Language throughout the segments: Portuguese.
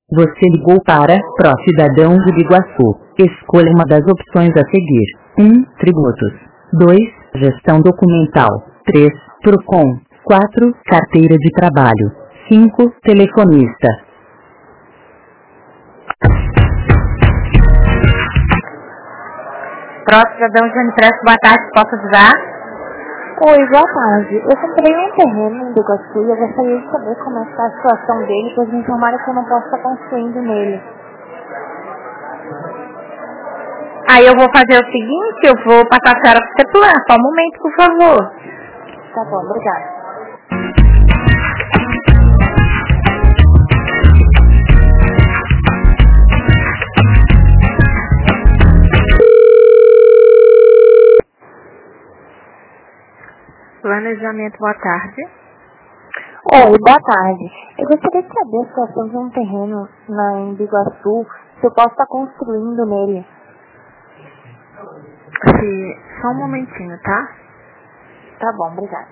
Você ligou para Pró-Cidadão de Biguaçu. Escolha uma das opções a seguir. 1. Tributos. 2. Gestão documental. 3. Procon. 4. Carteira de trabalho. 5. Telefonista. Pró-Cidadão de Unipresso, boa tarde, posso ajudar? Oi, boa tarde. Eu comprei um terreno em Biguaçu e eu gostaria de saber como é que está a situação dele, pois me informaram que eu não posso estar construindo nele. Aí eu vou fazer o seguinte, eu vou passar a senhora para o escritura. Só um momento, por favor. Tá bom, obrigada. Planejamento, boa tarde. Oi, boa tarde. Eu gostaria de saber a situação de um terreno em Biguaçu, se eu posso estar construindo nele. Só um momentinho, tá? Tá bom, obrigada.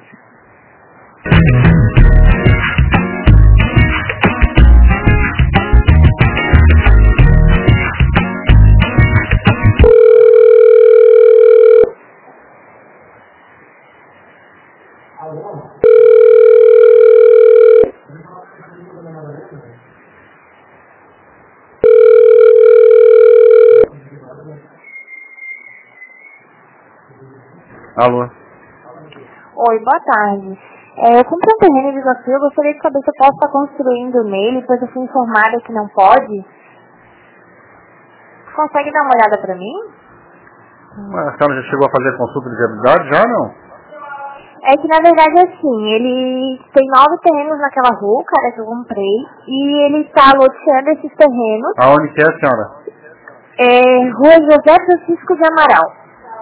Alô? Oi, boa tarde. Eu comprei um terreno em Biguaçu, eu gostaria de saber se eu posso estar construindo nele, pois eu fui informada que não pode. Consegue dar uma olhada pra mim? A senhora já chegou a fazer a consulta de viabilidade? Já não? É que na verdade assim, ele tem 9 terrenos naquela rua, cara, que eu comprei, e ele está loteando esses terrenos. Aonde que é, a senhora? Rua José Francisco de Amaral.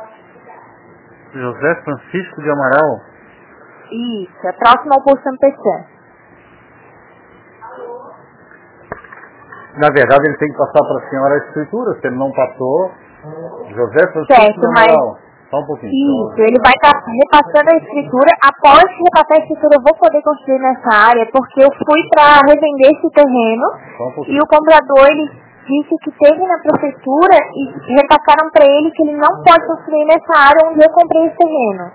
José Francisco de Amaral? Isso, é próximo ao posto MPC. Na verdade, ele tem que passar para a senhora a escritura, se ele não passou. José Francisco Certo, de Amaral. Só um pouquinho. Isso, ele vai estar repassando a escritura. Após repassar a escritura, eu vou poder construir nessa área, porque eu fui para revender esse terreno Só um pouquinho. e o comprador, ele disse que teve na prefeitura e repassaram para ele que ele não pode construir nessa área onde eu comprei esse terreno.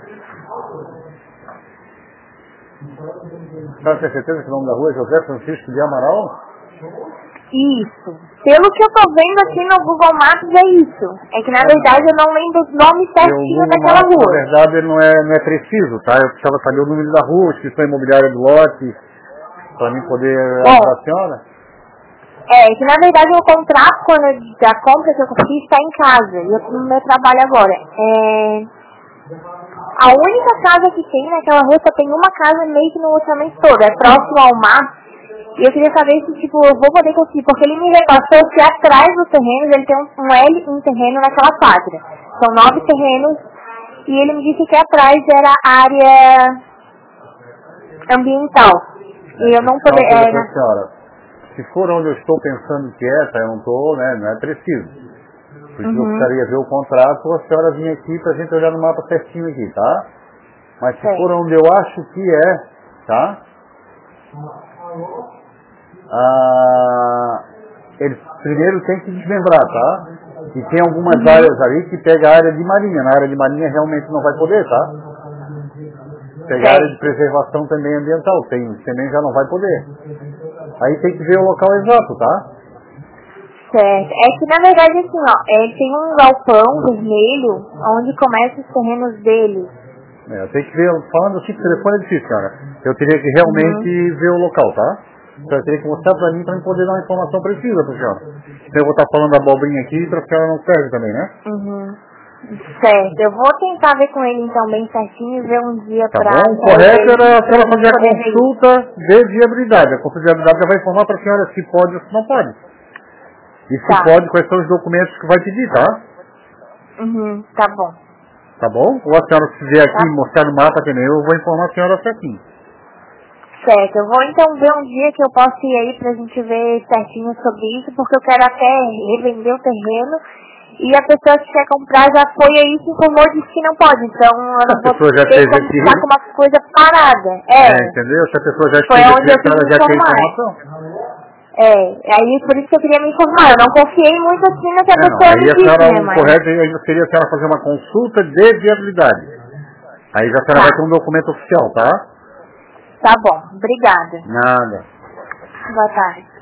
A senhora tem certeza que o nome da rua é José Francisco de Amaral? Isso. Pelo que eu tô vendo aqui no Google Maps é isso. É que na verdade eu não lembro os nomes certinhos daquela Maps, rua. na verdade, ele não é preciso, tá? Eu precisava saber o número da rua, a inscrição imobiliária do lote, para mim poder ajudar a senhora. Que na verdade o contrato da compra que eu fiz está em casa. E eu tô no meu trabalho agora. A única casa que tem naquela rua só tem uma casa meio que no loteamento todo. É próximo ao mar. E eu queria saber se, eu vou poder conseguir, porque ele me repassou que atrás dos terrenos, ele tem um L em terreno naquela quadra. São 9 terrenos, e ele me disse que atrás era área ambiental. E eu não poder... senhora, se for onde eu estou pensando que tá, eu não estou, né, não é preciso. Por isso eu precisaria ver o contrato, a senhora vir aqui pra gente olhar no mapa certinho aqui, tá? Mas se for onde eu acho que tá? Ele primeiro tem que desmembrar, tá? E tem algumas áreas ali que pega a área de marinha. Na área de marinha realmente não vai poder, tá? Pega a área de preservação também ambiental, também já não vai poder. Aí tem que ver o local exato, tá? Certo. É que na verdade assim, tem um galpão vermelho onde começam os terrenos dele. Eu tenho que ver, falando assim, o telefone é difícil, cara. Eu teria que realmente ver o local, tá? Eu teria que mostrar pra mim poder dar uma informação precisa pra senhora. Eu vou estar falando da abobrinha aqui pra senhora não perde também, né? Certo, eu vou tentar ver com ele então bem certinho e ver um dia tá pra... Bom. O correto era a senhora fazer a consulta de viabilidade. A consulta de viabilidade já vai informar pra senhora se pode ou se não pode. E se pode, quais são os documentos que vai pedir, tá? Tá bom. Tá bom? Ou a senhora se vier aqui mostrar no mapa também, eu vou informar a senhora certinho. Certo, eu vou então ver um dia que eu posso ir aí pra gente ver certinho sobre isso, porque eu quero até revender o terreno e a pessoa que quer comprar já foi aí e se informou e disse que não pode, então eu não vou ter como ficar com uma coisa parada. Entendeu? Se a pessoa já foi onde eu ela já tem informação. Aí por isso que eu queria me informar. Eu não confiei muito assim na que a pessoa me disse, né, o correto ainda seria a senhora fazer uma consulta de viabilidade. Aí já a senhora vai ter um documento oficial, tá? Tá bom, obrigada. Nada. Boa tarde.